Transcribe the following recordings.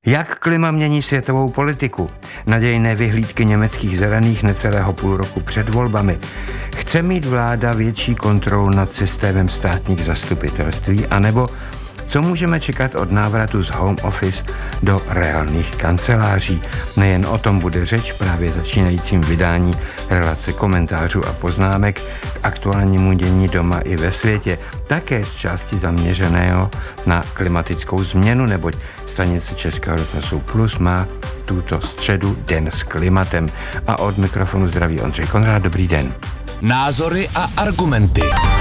Jak klima mění světovou politiku? Nadějné vyhlídky německých zelených necelého půl roku před volbami. Chce mít vláda větší kontrolu nad systémem státních zastupitelství, anebo co můžeme čekat od návratu z home office do reálných kanceláří? Nejen o tom bude řeč právě začínajícím vydání relace komentářů a poznámek k aktuálnímu dění doma i ve světě, také z části zaměřeného na klimatickou změnu, neboť stanice Českého rozhlasu Plus má tuto středu Den s klimatem. A od mikrofonu zdraví Ondřej Konrád, dobrý den. Názory a argumenty.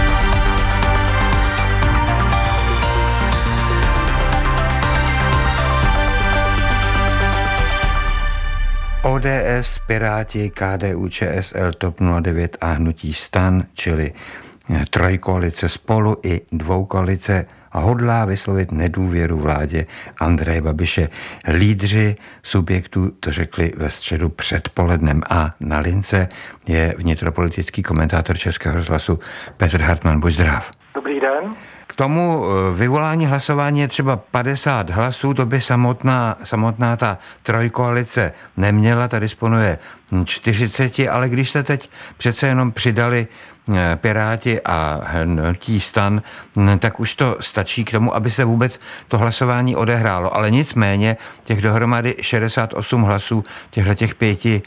ODS, Piráti, KDU, ČSL, TOP 09 a hnutí STAN, čili trojkoalice Spolu i dvoukoalice, hodlá vyslovit nedůvěru vládě Andreje Babiše. Lídři subjektů to řekli ve středu předpolednem a na lince je vnitropolitický komentátor Českého rozhlasu Petr Hartman. Buď zdrav. Dobrý den. K tomu vyvolání hlasování je třeba 50 hlasů, to by samotná ta trojkoalice neměla, ta disponuje 40, ale když se teď přece jenom přidali Piráti a hnutí STAN, tak už to stačí k tomu, aby se vůbec to hlasování odehrálo. Ale nicméně těch dohromady 68 hlasů těch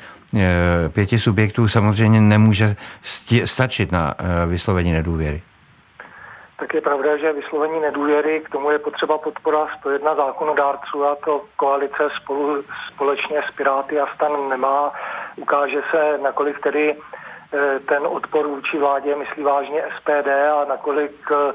pěti subjektů samozřejmě nemůže stačit na vyslovení nedůvěry. Tak je pravda, že vyslovení nedůvěry, k tomu je potřeba podpora 101 zákonodárců a to koalice společně s Piráty a STAN nemá. Ukáže se, nakolik tedy ten odpor vůči vládě myslí vážně SPD a nakolik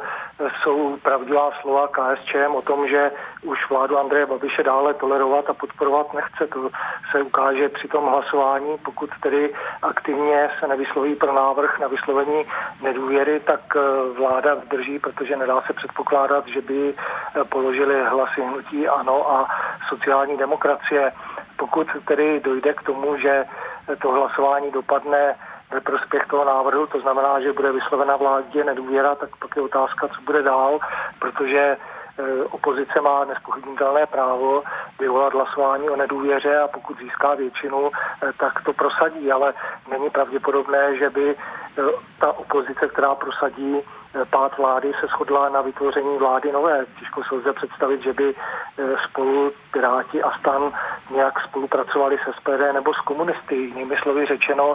jsou pravdivá slova KSČM o tom, že už vládu Andreje Babiše dále tolerovat a podporovat nechce. To se ukáže při tom hlasování. Pokud tedy aktivně se nevysloví pro návrh na vyslovení nedůvěry, tak vláda vydrží, protože nedá se předpokládat, že by položili hlasy hnutí ANO a sociální demokracie. Pokud tedy dojde k tomu, že to hlasování dopadne ve prospěch toho návrhu, to znamená, že bude vyslovena vládě nedůvěra, tak pak je otázka, co bude dál, protože opozice má nespochybnitelné právo vyvolat hlasování o nedůvěře a pokud získá většinu, tak to prosadí, ale není pravděpodobné, že by ta opozice, která prosadí pád vlády, se shodla na vytvoření vlády nové. Těžko se lze představit, že by Spolu, Piráti a STAN nějak spolupracovali s SPD nebo s komunisty. Jinými slovy řečeno,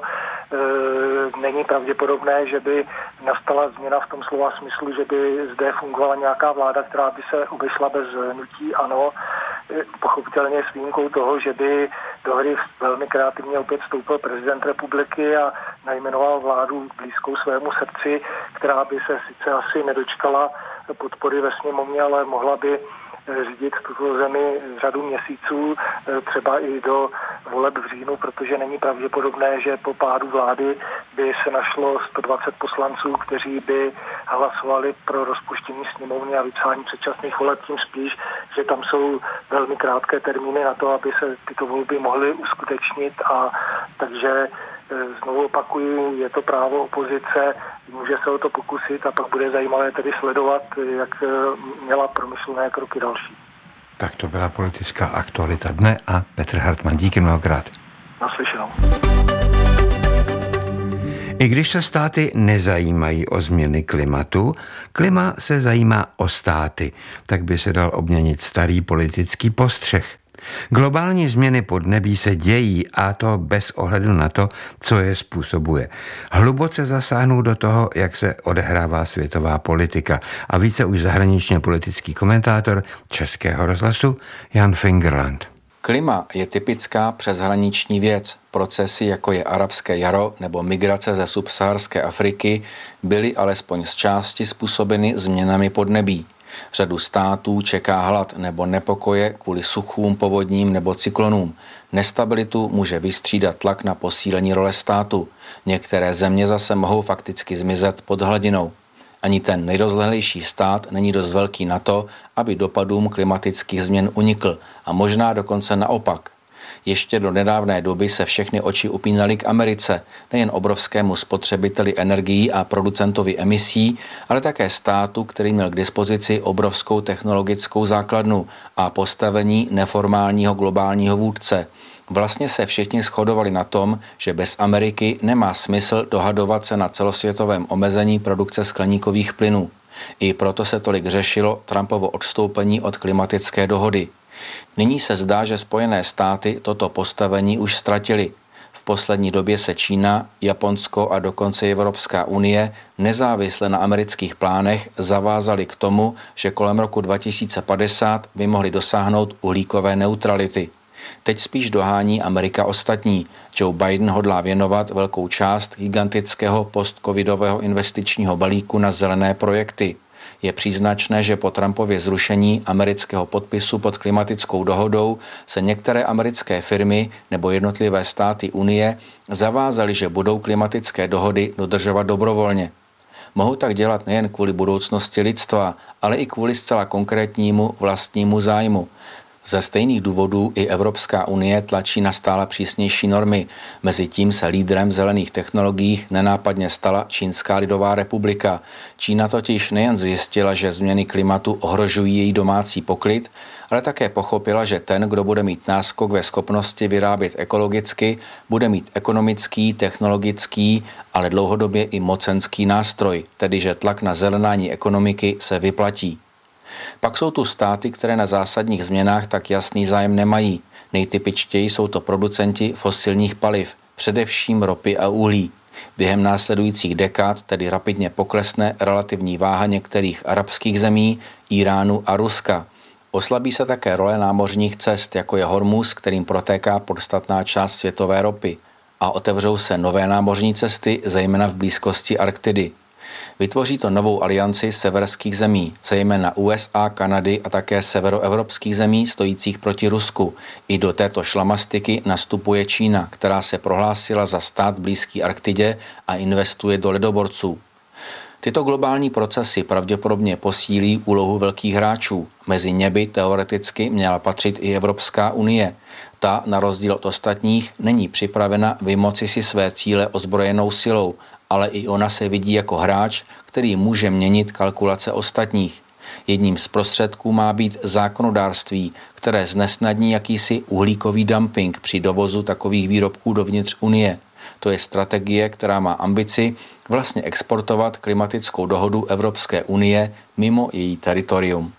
není pravděpodobné, že by nastala změna v tom slova smyslu, že by zde fungovala nějaká vláda, která by se obešla bez hnutí ANO. Pochopitelně s výjimkou toho, že by do hry velmi kreativně opět vstoupil prezident republiky a najmenoval vládu blízkou svému srdci, která by se sice asi nedočkala podpory ve sněmovně, ale mohla by řídit tuto zemi řadu měsíců, třeba i do voleb v říjnu, protože není pravděpodobné, že po pádu vlády by se našlo 120 poslanců, kteří by hlasovali pro rozpuštění sněmovny a vypsání předčasných voleb, tím spíš, že tam jsou velmi krátké termíny na to, aby se tyto volby mohly uskutečnit a takže znovu opakuju, je to právo opozice, může se o to pokusit a pak bude zajímavé tedy sledovat, jak měla promyšlené kroky další. Tak to byla politická aktualita dne a Petr Hartman, díky mnohokrát. Naslyšenou. I když se státy nezajímají o změny klimatu, klima se zajímá o státy, tak by se dal obměnit starý politický postřeh. Globální změny podnebí se dějí a to bez ohledu na to, co je způsobuje. Hluboce zasáhnou do toho, jak se odehrává světová politika. A více už zahraničně politický komentátor Českého rozhlasu Jan Fingerland. Klima je typická přeshraniční věc. Procesy, jako je arabské jaro nebo migrace ze subsaharské Afriky, byly alespoň z části způsobeny změnami podnebí. Řadu států čeká hlad nebo nepokoje kvůli suchům, povodním nebo cyklonům. Nestabilitu může vystřídat tlak na posílení role státu. Některé země zase mohou fakticky zmizet pod hladinou. Ani ten nejrozlehlejší stát není dost velký na to, aby dopadům klimatických změn unikl a možná dokonce naopak. Ještě do nedávné doby se všechny oči upínaly k Americe, nejen obrovskému spotřebiteli energií a producentovi emisí, ale také státu, který měl k dispozici obrovskou technologickou základnu a postavení neformálního globálního vůdce. Vlastně se všichni shodovali na tom, že bez Ameriky nemá smysl dohadovat se na celosvětovém omezení produkce skleníkových plynů. I proto se tolik řešilo Trumpovo odstoupení od klimatické dohody. Nyní se zdá, že Spojené státy toto postavení už ztratily. V poslední době se Čína, Japonsko a dokonce Evropská unie nezávisle na amerických plánech zavázali k tomu, že kolem roku 2050 by mohli dosáhnout uhlíkové neutrality. Teď spíš dohání Amerika ostatní. Joe Biden hodlá věnovat velkou část gigantického postcovidového investičního balíku na zelené projekty. Je příznačné, že po Trumpově zrušení amerického podpisu pod klimatickou dohodou se některé americké firmy nebo jednotlivé státy Unie zavázaly, že budou klimatické dohody dodržovat dobrovolně. Mohou tak dělat nejen kvůli budoucnosti lidstva, ale i kvůli zcela konkrétnímu vlastnímu zájmu. Ze stejných důvodů i Evropská unie tlačí na stále přísnější normy. Mezitím se lídrem zelených technologií nenápadně stala Čínská lidová republika. Čína totiž nejen zjistila, že změny klimatu ohrožují její domácí poklid, ale také pochopila, že ten, kdo bude mít náskok ve schopnosti vyrábět ekologicky, bude mít ekonomický, technologický, ale dlouhodobě i mocenský nástroj, tedy že tlak na zelenání ekonomiky se vyplatí. Pak jsou tu státy, které na zásadních změnách tak jasný zájem nemají. Nejtypičtěji jsou to producenti fosilních paliv, především ropy a uhlí. Během následujících dekád tedy rapidně poklesne relativní váha některých arabských zemí, Iránu a Ruska. Oslabí se také role námořních cest, jako je Hormuz, kterým protéká podstatná část světové ropy. A otevřou se nové námořní cesty, zejména v blízkosti Arktidy. Vytvoří to novou alianci severských zemí, zejména USA, Kanady a také severoevropských zemí stojících proti Rusku. I do této šlamastiky nastupuje Čína, která se prohlásila za stát blízký Arktidě a investuje do ledoborců. Tyto globální procesy pravděpodobně posílí úlohu velkých hráčů. Mezi ně by teoreticky měla patřit i Evropská unie. Ta, na rozdíl od ostatních, není připravena vymoci si své cíle ozbrojenou silou, ale i ona se vidí jako hráč, který může měnit kalkulace ostatních. Jedním z prostředků má být zákonodárství, které znesnadní jakýsi uhlíkový dumping při dovozu takových výrobků dovnitř Unie. To je strategie, která má ambici vlastně exportovat klimatickou dohodu Evropské unie mimo její teritorium.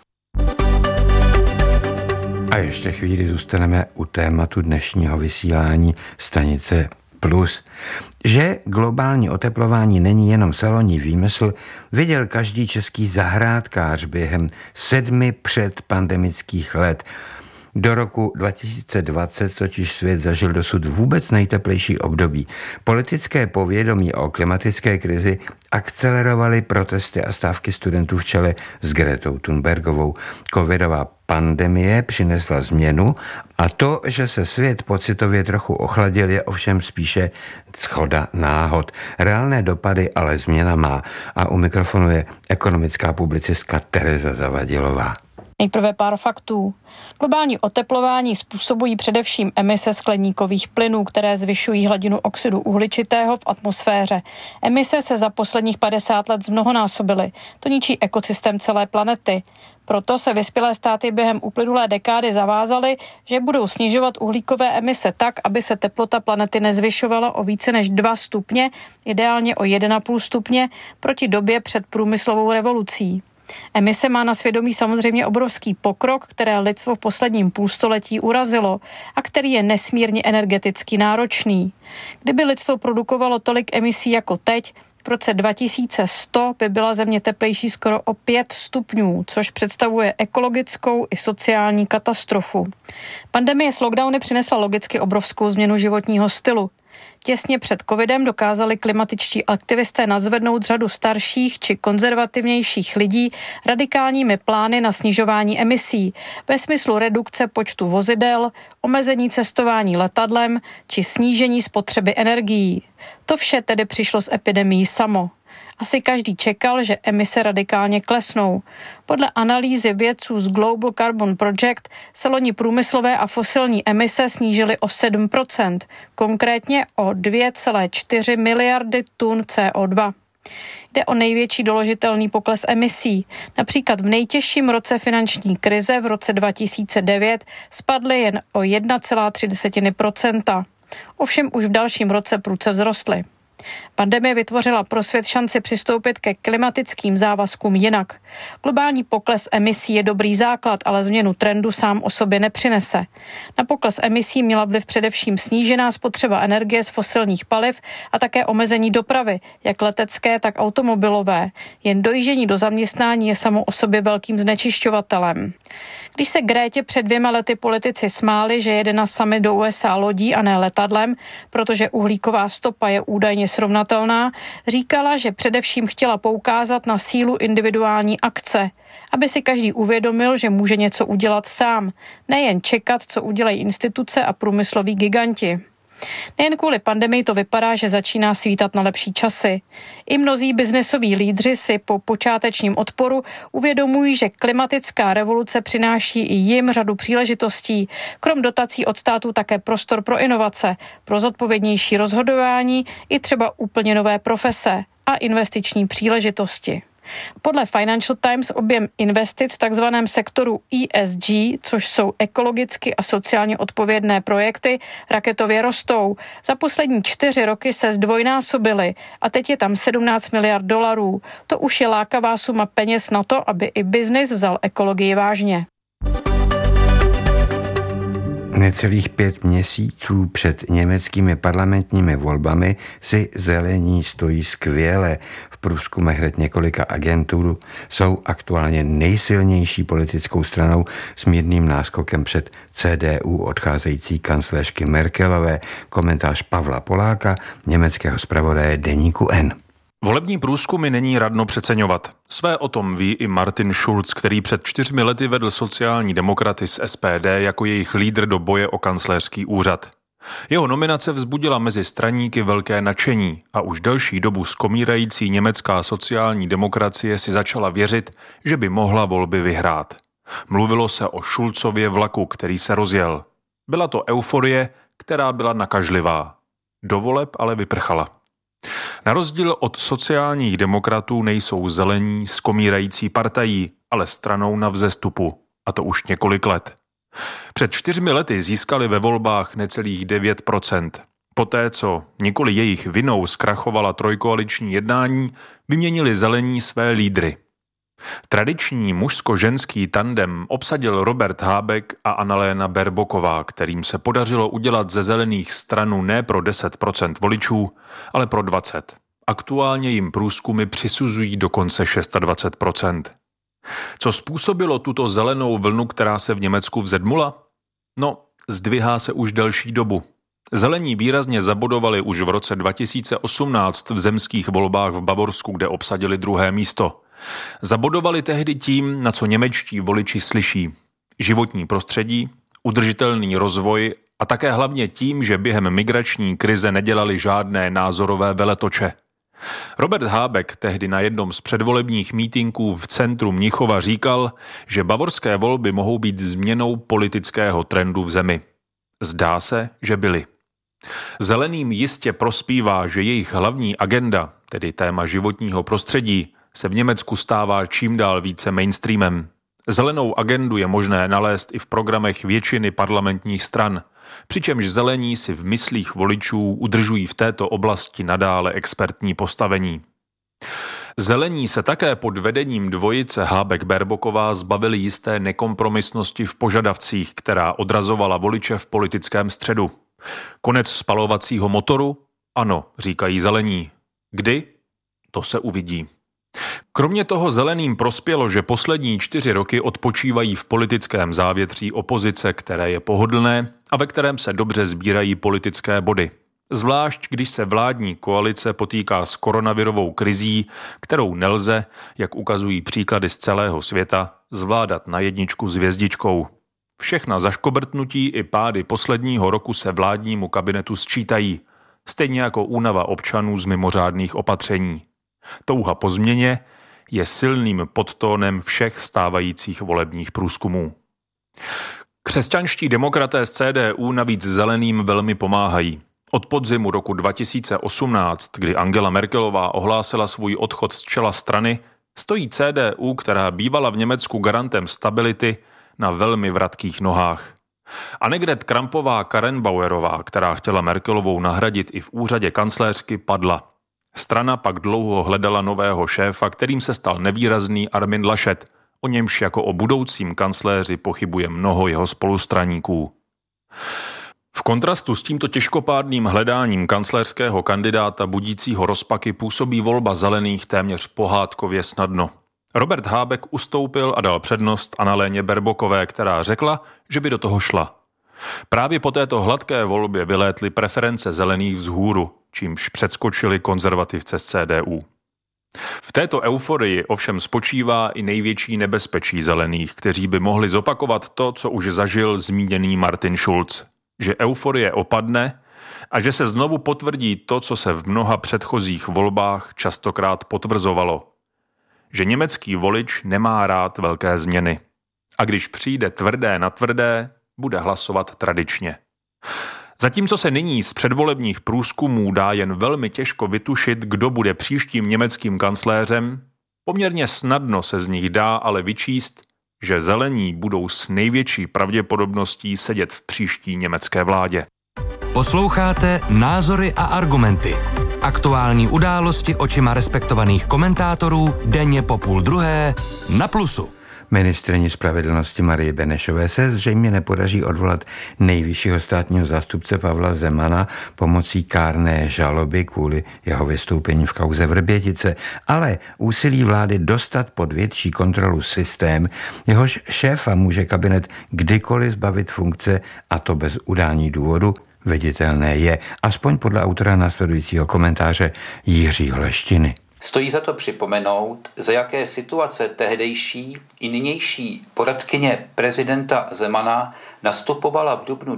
A ještě chvíli zůstaneme u tématu dnešního vysílání stanice Plus. Že globální oteplování není jenom salonní výmysl, viděl každý český zahrádkář během 7 předpandemických let. Do roku 2020 totiž svět zažil dosud vůbec nejteplejší období. Politické povědomí o klimatické krizi akcelerovaly protesty a stávky studentů v čele s Gretou Thunbergovou. Covidová pandemie přinesla změnu a to, že se svět pocitově trochu ochladil, je ovšem spíše shoda náhod. Reálné dopady ale změna má a u mikrofonu je ekonomická publicistka Tereza Zavadilová. Nejprve pár faktů. Globální oteplování způsobují především emise skleníkových plynů, které zvyšují hladinu oxidu uhličitého v atmosféře. Emise se za posledních 50 let zmnohonásobily. To ničí ekosystém celé planety. Proto se vyspělé státy během uplynulé dekády zavázaly, že budou snižovat uhlíkové emise tak, aby se teplota planety nezvyšovala o více než 2 stupně, ideálně o 1,5 stupně, proti době před průmyslovou revolucí. Emise má na svědomí samozřejmě obrovský pokrok, které lidstvo v posledním půlstoletí urazilo a který je nesmírně energeticky náročný. Kdyby lidstvo produkovalo tolik emisí jako teď, v roce 2100 by byla Země teplejší skoro o 5 stupňů, což představuje ekologickou i sociální katastrofu. Pandemie s lockdowny přinesla logicky obrovskou změnu životního stylu. Těsně před covidem dokázali klimatičtí aktivisté nazvednout řadu starších či konzervativnějších lidí radikálními plány na snižování emisí ve smyslu redukce počtu vozidel, omezení cestování letadlem či snížení spotřeby energií. To vše tedy přišlo s epidemií samo. Asi každý čekal, že emise radikálně klesnou. Podle analýzy vědců z Global Carbon Project se loni průmyslové a fosilní emise snížily o 7%, konkrétně o 2,4 miliardy tun CO2. Jde o největší doložitelný pokles emisí. Například v nejtěžším roce finanční krize v roce 2009 spadly jen o 1,3%. Ovšem už v dalším roce prudce vzrostly. Pandemie vytvořila pro svět šanci přistoupit ke klimatickým závazkům jinak. Globální pokles emisí je dobrý základ, ale změnu trendu sám o sobě nepřinese. Na pokles emisí měla vliv především snížená spotřeba energie z fosilních paliv a také omezení dopravy, jak letecké, tak automobilové. Jen dojíždění do zaměstnání je samo o sobě velkým znečišťovatelem. Když se Grétě před 2 lety politici smáli, že jede na summit do USA lodí a ne letadlem, protože uhlíková stopa je údajně srovnatelná, říkala, že především chtěla poukázat na sílu individuální akce, aby si každý uvědomil, že může něco udělat sám, nejen čekat, co udělají instituce a průmysloví giganti. Nejen kvůli pandemii to vypadá, že začíná svítat na lepší časy. I mnozí biznesoví lídři si po počátečním odporu uvědomují, že klimatická revoluce přináší i jim řadu příležitostí. Krom dotací od státu také prostor pro inovace, pro zodpovědnější rozhodování i třeba úplně nové profese a investiční příležitosti. Podle Financial Times objem investic v takzvaném sektoru ESG, což jsou ekologicky a sociálně odpovědné projekty, raketově rostou. Za poslední 4 roky se zdvojnásobily a teď je tam 17 miliard dolarů. To už je lákavá suma peněz na to, aby i biznis vzal ekologii vážně. Necelých 5 měsíců před německými parlamentními volbami si zelení stojí skvěle. V průzkumech hned několika agentur jsou aktuálně nejsilnější politickou stranou s mírným náskokem před CDU odcházející kancléřky Merkelové. Komentář Pavla Poláka, německého zpravodaje deníku N. Volební průzkumy není radno přeceňovat. Své o tom ví i Martin Schulz, který před 4 lety vedl sociální demokraty z SPD jako jejich lídr do boje o kancléřský úřad. Jeho nominace vzbudila mezi straníky velké nadšení a už delší dobu skomírající německá sociální demokracie si začala věřit, že by mohla volby vyhrát. Mluvilo se o Schulzově vlaku, který se rozjel. Byla to euforie, která byla nakažlivá. Do voleb ale vyprchala. Na rozdíl od sociálních demokratů nejsou zelení skomírající partají, ale stranou na vzestupu, a to už několik let. Před 4 lety získali ve volbách necelých 9%. Poté, co nikoli jejich vinou zkrachovala trojkoaliční jednání, vyměnili zelení své lídry. Tradiční mužsko-ženský tandem obsadil Robert Habeck a Annalena Baerbocková, kterým se podařilo udělat ze zelených stranu ne pro 10% voličů, ale pro 20%. Aktuálně jim průzkumy přisuzují dokonce 26%. Co způsobilo tuto zelenou vlnu, která se v Německu vzedmula? No, zdvihá se už delší dobu. Zelení výrazně zabodovali už v roce 2018 v zemských volbách v Bavorsku, kde obsadili 2. místo. Zabodovali tehdy tím, na co němečtí voliči slyší. Životní prostředí, udržitelný rozvoj a také hlavně tím, že během migrační krize nedělali žádné názorové veletoče. Robert Habeck tehdy na jednom z předvolebních mítinků v centru Mnichova říkal, že bavorské volby mohou být změnou politického trendu v zemi. Zdá se, že byly. Zeleným jistě prospívá, že jejich hlavní agenda, tedy téma životního prostředí, se v Německu stává čím dál více mainstreamem. Zelenou agendu je možné nalézt i v programech většiny parlamentních stran, přičemž zelení si v myslích voličů udržují v této oblasti nadále expertní postavení. Zelení se také pod vedením dvojice Habeck-Baerbocková zbavili jisté nekompromisnosti v požadavcích, která odrazovala voliče v politickém středu. Konec spalovacího motoru? Ano, říkají zelení. Kdy? To se uvidí. Kromě toho zeleným prospělo, že poslední 4 roky odpočívají v politickém závětří opozice, které je pohodlné a ve kterém se dobře sbírají politické body. Zvlášť, když se vládní koalice potýká s koronavirovou krizí, kterou nelze, jak ukazují příklady z celého světa, zvládat na jedničku s hvězdičkou. Všechna zaškobrtnutí i pády posledního roku se vládnímu kabinetu sčítají, stejně jako únava občanů z mimořádných opatření. Touha po změně je silným podtónem všech stávajících volebních průzkumů. Křesťanští demokraté z CDU navíc zeleným velmi pomáhají. Od podzimu roku 2018, kdy Angela Merkelová ohlásila svůj odchod z čela strany, stojí CDU, která bývala v Německu garantem stability, na velmi vratkých nohách. Annegret Krampová-Karrenbauerová, která chtěla Merkelovou nahradit i v úřadě kancléřky, padla. Strana pak dlouho hledala nového šéfa, kterým se stal nevýrazný Armin Laschet, o němž jako o budoucím kancléři pochybuje mnoho jeho spolustraníků. V kontrastu s tímto těžkopádným hledáním kancléřského kandidáta budícího rozpaky působí volba zelených téměř pohádkově snadno. Robert Habeck ustoupil a dal přednost Annaléně Baerbockové, která řekla, že by do toho šla. Právě po této hladké volbě vylétly preference zelených vzhůru, čímž předskočili konzervativce z CDU. V této euforii ovšem spočívá i největší nebezpečí zelených, kteří by mohli zopakovat to, co už zažil zmíněný Martin Schulz. Že euforie opadne a že se znovu potvrdí to, co se v mnoha předchozích volbách častokrát potvrzovalo. Že německý volič nemá rád velké změny. A když přijde tvrdé na tvrdé, bude hlasovat tradičně. Zatímco se nyní z předvolebních průzkumů dá jen velmi těžko vytušit, kdo bude příštím německým kancléřem, poměrně snadno se z nich dá ale vyčíst, že zelení budou s největší pravděpodobností sedět v příští německé vládě. Posloucháte Názory a argumenty. Aktuální události očima respektovaných komentátorů denně po 12:30 na Plusu. Ministryni spravedlnosti Marii Benešové se zřejmě nepodaří odvolat nejvyššího státního zástupce Pavla Zemana pomocí kárné žaloby kvůli jeho vystoupení v kauze Vrbětice, ale úsilí vlády dostat pod větší kontrolu systém, jehož šéfa může kabinet kdykoliv zbavit funkce, a to bez udání důvodu, viditelné je, aspoň podle autora následujícího komentáře Jiřího Leštiny. Stojí za to připomenout, za jaké situace tehdejší i nynější poradkyně prezidenta Zemana nastupovala v dubnu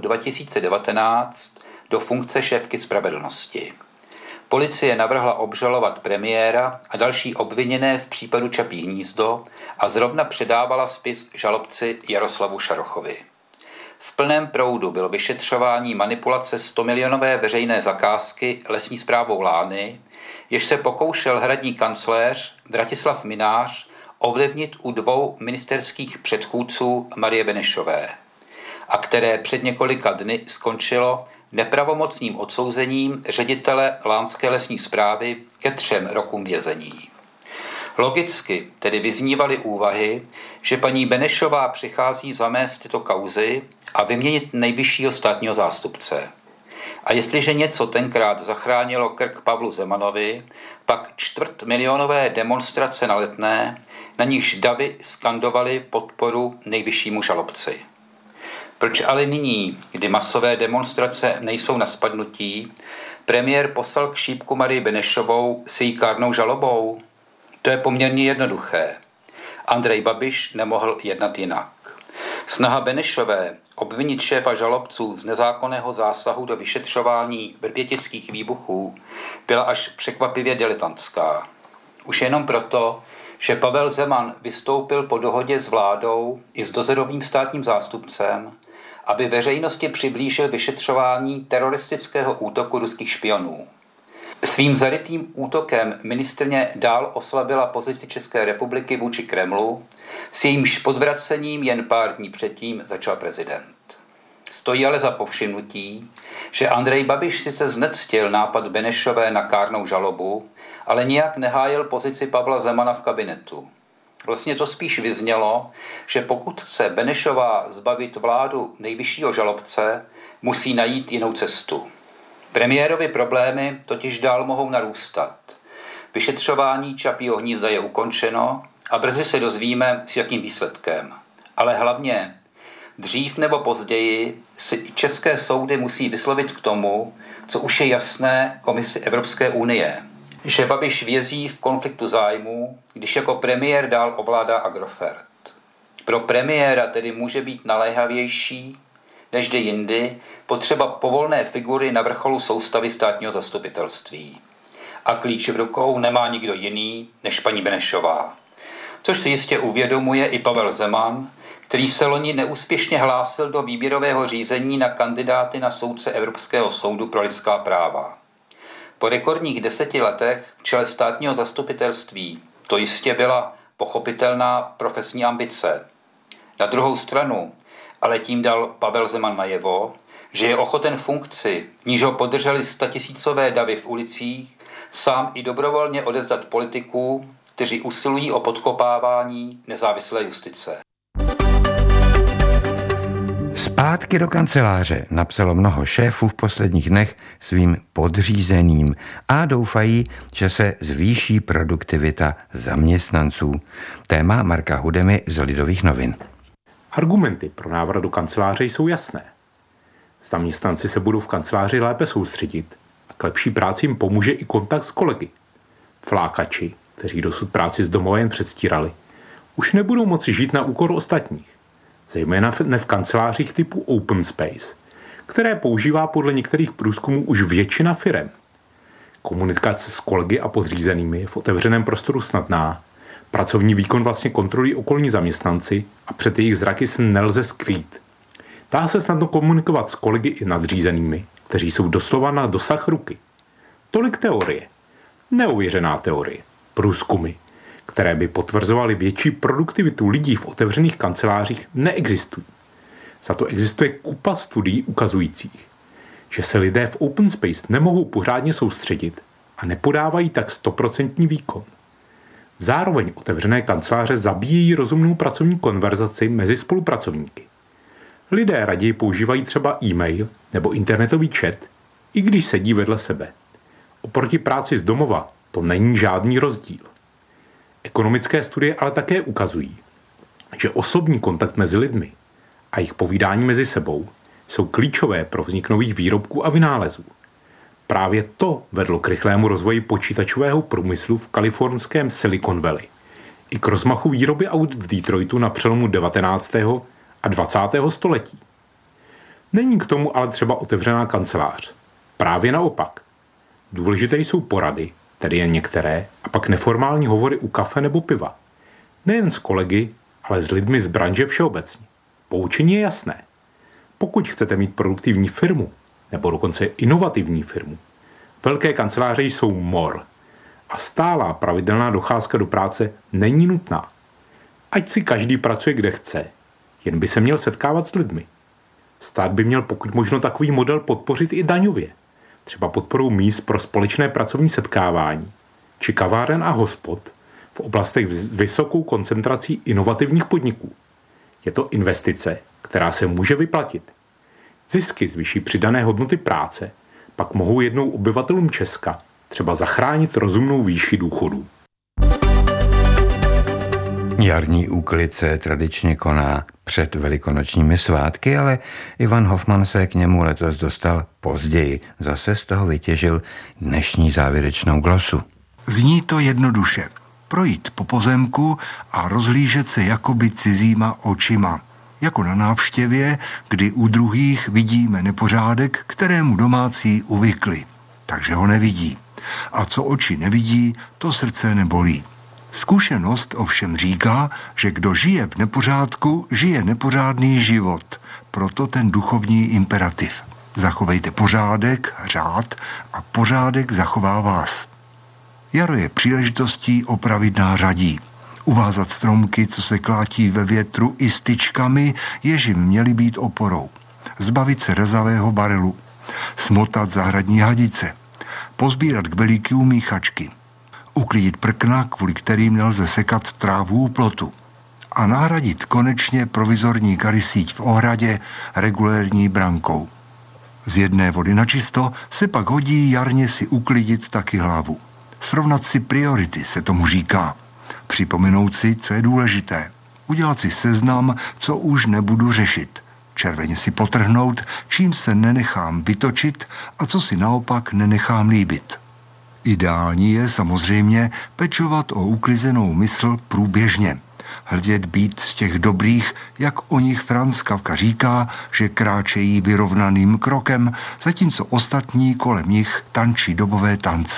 2019 do funkce šéfky spravedlnosti. Policie navrhla obžalovat premiéra a další obviněné v případu Čapí hnízdo a zrovna předávala spis žalobci Jaroslavu Šarochovi. V plném proudu bylo vyšetřování manipulace 100milionové veřejné zakázky lesní správou Lány, jež se pokoušel hradní kancléř Vratislav Mynář ovlivnit u 2 ministerských předchůdců Marie Benešové, a které před několika dny skončilo nepravomocným odsouzením ředitele lánské lesní správy ke 3 rokům vězení. Logicky tedy vyznívaly úvahy, že paní Benešová přichází zamést tyto kauzy a vyměnit nejvyššího státního zástupce. A jestliže něco tenkrát zachránilo krk Pavlu Zemanovi, pak 250 demonstrace na Letné, na nichž davy skandovali podporu nejvyššímu žalobci. Proč ale nyní, kdy masové demonstrace nejsou na spadnutí, premiér poslal k šípku Marii Benešovou s její kárnou žalobou? To je poměrně jednoduché. Andrej Babiš nemohl jednat jinak. Snaha Benešové obvinit šéfa žalobců z nezákonného zásahu do vyšetřování vrbětických výbuchů byla až překvapivě diletantská. Už jenom proto, že Pavel Zeman vystoupil po dohodě s vládou i s dozorovým státním zástupcem, aby veřejnosti přiblížil vyšetřování teroristického útoku ruských špionů. Svým zarytým útokem ministryně dál oslabila pozici České republiky vůči Kremlu, s jejímž podvracením jen pár dní předtím začal prezident. Stojí ale za povšimnutí, že Andrej Babiš sice znectil nápad Benešové na kárnou žalobu, ale nijak nehájil pozici Pavla Zemana v kabinetu. Vlastně to spíš vyznělo, že pokud chce Benešová zbavit vládu nejvyššího žalobce, musí najít jinou cestu. Premiérovy problémy totiž dál mohou narůstat. Vyšetřování Čapího hnízda je ukončeno a brzy se dozvíme, s jakým výsledkem. Ale hlavně, dřív nebo později si české soudy musí vyslovit k tomu, co už je jasné Komisi Evropské unie, že Babiš vězí v konfliktu zájmů, když jako premiér dál ovládá Agrofert. Pro premiéra tedy může být naléhavější než kdy jindy potřeba povolné figury na vrcholu soustavy státního zastupitelství. a klíč v rukou nemá nikdo jiný než paní Benešová. Což si jistě uvědomuje i Pavel Zeman, který se loni neúspěšně hlásil do výběrového řízení na kandidáty na soudce Evropského soudu pro lidská práva. Po rekordních 10 letech v čele státního zastupitelství to jistě byla pochopitelná profesní ambice. Na druhou stranu ale tím dal Pavel Zeman najevo, že je ochoten funkci, v níž ho podrželi statisícové davy v ulicích, sám i dobrovolně odevzdat politiků, kteří usilují o podkopávání nezávislé justice. Zpátky do kanceláře napsalo mnoho šéfů v posledních dnech svým podřízeným a doufají, že se zvýší produktivita zaměstnanců. Téma Marka Hudemy z Lidových novin. Argumenty pro návrat do kanceláře jsou jasné. Zaměstnanci se budou v kanceláři lépe soustředit a k lepší práci jim pomůže i kontakt s kolegy. Flákači, kteří dosud práci z domova jen předstírali, už nebudou moci žít na úkor ostatních. Zejména ne v kancelářích typu Open Space, které používá podle některých průzkumů už většina firem. Komunikace s kolegy a podřízenými je v otevřeném prostoru snadná. Pracovní výkon vlastně kontrolují okolní zaměstnanci a před jejich zraky se nelze skrýt. Dá se snadno komunikovat s kolegy i nadřízenými, kteří jsou doslova na dosah ruky. Tolik teorie. Neověřená teorie. Průzkumy, které by potvrzovaly větší produktivitu lidí v otevřených kancelářích, neexistují. Za to existuje kupa studií ukazujících, že se lidé v open space nemohou pořádně soustředit a nepodávají tak 100% výkon. Zároveň otevřené kanceláře zabíjejí rozumnou pracovní konverzaci mezi spolupracovníky. Lidé raději používají třeba e-mail nebo internetový chat, i když sedí vedle sebe. Oproti práci z domova to není žádný rozdíl. Ekonomické studie ale také ukazují, že osobní kontakt mezi lidmi a jejich povídání mezi sebou jsou klíčové pro vznik nových výrobků a vynálezů. Právě to vedlo k rychlému rozvoji počítačového průmyslu v kalifornském Silicon Valley i k rozmachu výroby aut v Detroitu na přelomu 19. a 20. století. Není k tomu ale třeba otevřená kancelář. Právě naopak. Důležité jsou porady, tedy jen některé, a pak neformální hovory u kafe nebo piva. Nejen s kolegy, ale s lidmi z branže všeobecně. Poučení je jasné. Pokud chcete mít produktivní firmu, nebo dokonce inovativní firmu, velké kanceláře jsou mor a stálá pravidelná docházka do práce není nutná. Ať si každý pracuje kde chce, jen by se měl setkávat s lidmi. Stát by měl pokud možno takový model podpořit i daňově, třeba podporou míst pro společné pracovní setkávání, či kaváren a hospod v oblastech s vysokou koncentrací inovativních podniků. Je to investice, která se může vyplatit. Zisky z vyšší přidané hodnoty práce pak mohou jednou obyvatelům Česka třeba zachránit rozumnou výši důchodů. Jarní úklid se tradičně koná před velikonočními svátky, ale Ivan Hofman se k němu letos dostal později. Zase z toho vytěžil dnešní závěrečnou glosu. Zní to jednoduše. Projít po pozemku a rozhlížet se jakoby cizíma očima. Jako na návštěvě, kdy u druhých vidíme nepořádek, kterému domácí uvykli. Takže ho nevidí. A co oči nevidí, to srdce nebolí. Zkušenost ovšem říká, že kdo žije v nepořádku, žije nepořádný život. Proto ten duchovní imperativ. Zachovejte pořádek, řád a pořádek zachová vás. Jaro je příležitostí opravit nářadí. Uvázat stromky, co se klátí ve větru, i styčkami, jež jim měly být oporou. Zbavit se rezavého barelu. Smotat zahradní hadice. Pozbírat kbelíky u míchačky. Uklidit prkna, kvůli kterým nelze sekat trávu u plotu. A nahradit konečně provizorní karysíť v ohradě regulérní brankou. Z jedné vody na čisto se pak hodí jarně si uklidit taky hlavu. Srovnat si priority se tomu říká. Připomenout si, co je důležité. Udělat si seznam, co už nebudu řešit. Červeně si potrhnout, čím se nenechám vytočit a co si naopak nenechám líbit. Ideální je samozřejmě pečovat o uklizenou mysl průběžně. Hledět být z těch dobrých, jak o nich Franz Kafka říká, že kráčejí vyrovnaným krokem, zatímco ostatní kolem nich tančí dobové tance.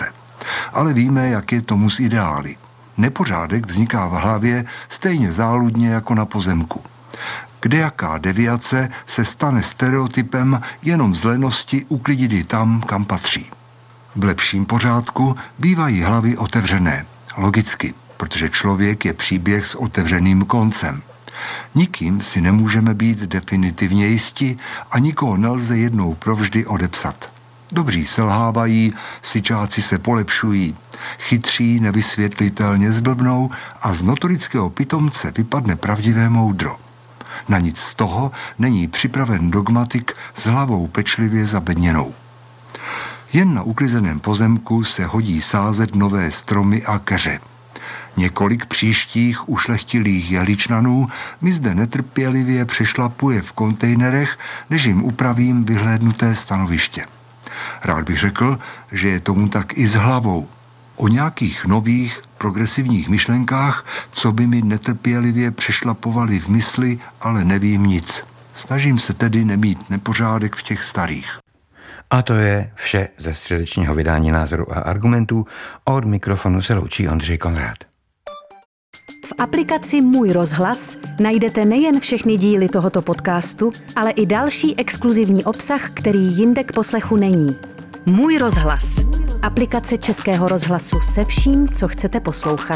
Ale víme, jak je tomu s ideály. Nepořádek vzniká v hlavě stejně záludně jako na pozemku. Kdejaká deviace se stane stereotypem jenom z lenosti uklidit ji tam, kam patří. V lepším pořádku bývají hlavy otevřené. Logicky, protože člověk je příběh s otevřeným koncem. Nikým si nemůžeme být definitivně jisti a nikoho nelze jednou provždy odepsat. Dobří selhávají, syčáci se polepšují, chytří nevysvětlitelně zblbnou a z notorického pitomce vypadne pravdivé moudro. Na nic z toho není připraven dogmatik s hlavou pečlivě zabedněnou. Jen na uklizeném pozemku se hodí sázet nové stromy a keře. Několik příštích ušlechtilých jehličnanů mi zde netrpělivě přešlapuje v kontejnerech, než jim upravím vyhlédnuté stanoviště. Rád bych řekl, že je tomu tak i s hlavou. O nějakých nových, progresivních myšlenkách, co by mi netrpělivě přešlapovali v mysli, ale nevím nic. Snažím se tedy nemít nepořádek v těch starých. A to je vše ze středečního vydání Názoru a argumentů. Od mikrofonu se loučí Ondřej Konrád. V aplikaci Můj rozhlas najdete nejen všechny díly tohoto podcastu, ale i další exkluzivní obsah, který jinde k poslechu není. Můj rozhlas. Aplikace Českého rozhlasu se vším, co chcete poslouchat.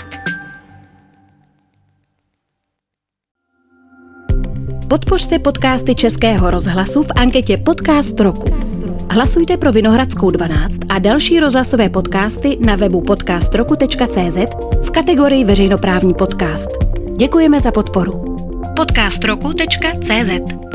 Podpořte podcasty Českého rozhlasu v anketě Podcast roku. Hlasujte pro Vinohradskou 12 a další rozhlasové podcasty na webu podcastroku.cz v kategorii veřejnoprávní podcast. Děkujeme za podporu. podcastroku.cz